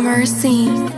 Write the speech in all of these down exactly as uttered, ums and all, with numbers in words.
mercy.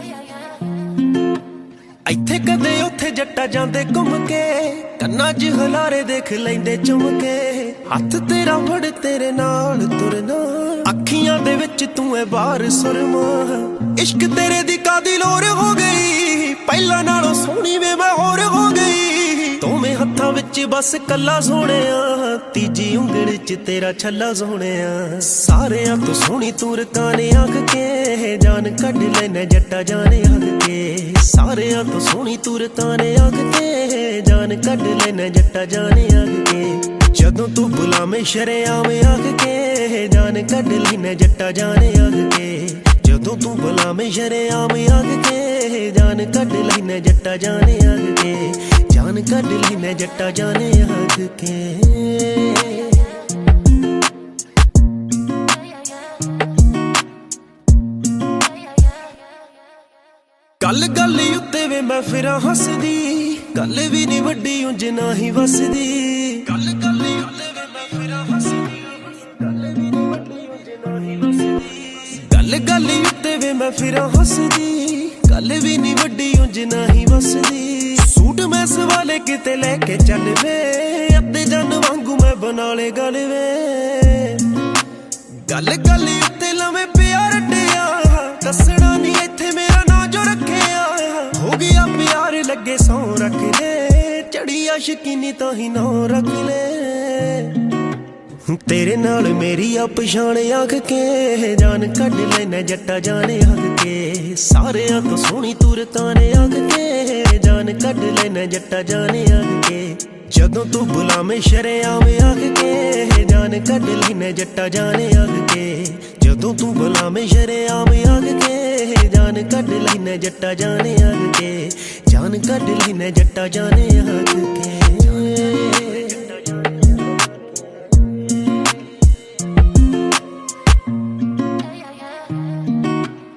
ਇੱਥੇ ਕਦੇ ਉੱਥੇ ਜੱਟਾ ਜਾਂਦੇ ਘੁੰਮ ਕੇ, ਕੰਨਾਂ 'ਚ ਹਲਾਰੇ ਦੇਖ ਲੈਂਦੇ ਚੁੰਮ ਕੇ। ਹੱਥ ਤੇਰਾ ਫੜ ਤੇਰੇ ਨਾਲ ਤੁਰਨਾ, ਅੱਖੀਆਂ ਦੇ ਵਿੱਚ ਤੂੰ ਐ ਬਾਹਰ ਸੁਰਮਾ। ਇਸ਼ਕ ਤੇਰੇ ਦੀ ਕਾਦੀ ਲੋਰ ਹੋ ਗਈ, ਪਹਿਲਾਂ ਨਾਲੋਂ ਸੋਹਣੀ ਵੇ ਮੈਂ ਹੋਰ ਹੋ ਗਈ। ਦੋਵੇਂ ਹੱਥਾਂ ਵਿੱਚ ਬਸ ਕੱਲਾ ਸੋਹਣਿਆ, ਤੀਜੀ ਉਂਗਲ 'ਚ ਤੇਰਾ ਛੱਲਾ ਸੋਹਣਿਆ। ਸਾਰਿਆਂ ਤੋਂ ਸੋਹਣੀ ਤੂੰ ਰਕਾਨੇ ਆਖ ਕੇ, ਜਾਨ ਕੱਢ ਲੈਣਾ ਜੱਟਾ ਜਾਣੇ ਆਖ ਕੇ। ਸਾਰਿਆਂ ਤੋਂ ਸੋਹਣੀ ਤੂੰ ਰਕਾਨੇ ਆਖ ਕੇ, ਜਾਨ ਕੱਢ ਲੈਣਾ ਜੱਟਾ ਜਾਣੇ ਆਖ ਕੇ। ਜਦੋਂ ਤੂੰ ਬੁਲਾਵੇਂ ਸ਼ਰੇਆਮ ਆਖ ਕੇ, ਜਾਨ ਕੱਢ ਲੈਣਾ ਜੱਟਾ ਜਾਣੇ ਆਖ ਕੇ। ਜਦੋਂ ਤੂੰ ਬੁਲਾਵੇਂ ਸ਼ਰੇਆਮ ਆਖ ਕੇ, ਜਾਨ ਕੱਢ ਲੈਣਾ ਜੱਟਾ ਜਾਣੇ ਆਖ ਕੇ। ਜਾਨ ਕੱਢ ਲੈਣਾ ਜੱਟਾ ਜਾਣੇ ਆਖ ਕੇ। ਗੱਲ ਗੱਲ ਉੱਤੇ ਵੇ ਮੈਂ ਫਿਰਾਂ ਹੱਸਦੀ, ਗੱਲ ਵੀ ਨੀ ਵੱਡੀ ਉਂਝ ਨਾ ਹੀ ਵਸਦੀ। ਗੱਲ ਗੱਲ ਉੱਤੇ ਵੇ ਮੈਂ ਫਿਰਾਂ ਹੱਸਦੀ, ਗੱਲ ਵੀ ਨੀ ਵੱਡੀ ਉਂਝ ਨਾ ਹੀ ਵਸਦੀ। ਗੱਲ ਗੱਲ ਉੱਤੇ ਵੇ ਮੈਂ ਫਿਰਾਂ ਹੱਸਦੀ, ਗੱਲ ਵੀ ਨੀ ਵੱਡੀ ਉਂਝ ਨਾ ਹੀ ਵਸਦੀ। ਸੂਟ ਮੈਂ ਸਵਾਲੇ ਕਿਤੇ ਲੈ ਕੇ ਚੱਲ ਵੇ, ਅੱਧੇ ਜਨ ਵਾਂਗੂ ਮੈਂ ਬਣਾ ਲੇ ਗੱਲ ਵੇ। ਗੱਲ ਗੱਲ ਉੱਤੇ ਲਵੇਂ ਪਿਆਰ ਰੱਟਿਆ, ਦੱਸਣਾ ਨੀ ਇੱਥੇ ਮੇਰਾ ਨਾਂ ਜੋ ਰੱਖਿਆ। ਹੋ ਗਿਆ ਪਿਆਰ ਲੱਗੇ ਸੌ ਰੱਖ ਲੈ, ਚੜੀ ਆਸ਼ਕੀ ਨੀ ਤਾਂ ਹੀ ਨਾਂ ਰੱਖ ਲੈ। ਤੇਰੇ ਨਾਲ ਮੇਰੀ ਆ ਪਛਾਣ ਆਖ ਕੇ, ਜਾਨ ਕੱਢ ਲੈਣਾ ਜੱਟਾ ਜਾਣੇ ਆਖ ਕੇ। ਸਾਰਿਆਂ ਤੋਂ ਸੋਹਣੀ ਤੂੰ ਰਕਾਨੇ ਆਖ ਕੇ, ਜਾਨ ਕੱਢ ਲੈਣਾ ਜੱਟਾ ਜਾਣੇ ਆਖ ਕੇ। ਜਦੋਂ ਤੂੰ ਬੁਲਾਵੇਂ ਸ਼ਰੇਆਮ ਆਖ ਕੇ, ਜਾਨ ਕੱਢ ਲੈਣਾ ਜੱਟਾ ਜਾਣੇ ਆਖ ਕੇ। ਜਦੋਂ ਤੂੰ ਬੁਲਾਵੇਂ ਸ਼ਰੇਆਮ ਆਖ ਕੇ, ਜਾਨ ਕੱਢ ਲੈਣਾ ਜੱਟਾ ਜਾਣੇ ਆਖ ਕੇ। ਜਾਨ ਕੱਢ ਲੈਣਾ ਜੱਟਾ ਜਾਣੇ ਆਖ